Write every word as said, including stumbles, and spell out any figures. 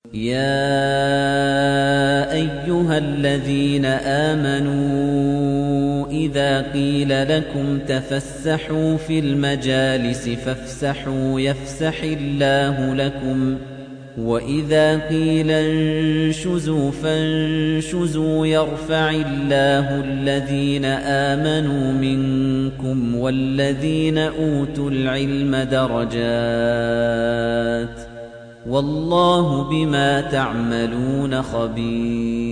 يَا أَيُّهَا الَّذِينَ آمَنُوا إِذَا قِيلَ لَكُمْ تَفَسَّحُوا فِي الْمَجَالِسِ فَافْسَحُوا يَفْسَحِ اللَّهُ لَكُمْ ۖ وَإِذَا قِيلَ انشُزُوا فَانشُزُوا يَرْفَعِ اللَّهُ الَّذِينَ آمَنُوا مِنكُمْ وَالَّذِينَ أُوتُوا الْعِلْمَ دَرَجَاتٍ ۚ وَاللَّهُ بِمَا تَعْمَلُونَ خَبِيرٌ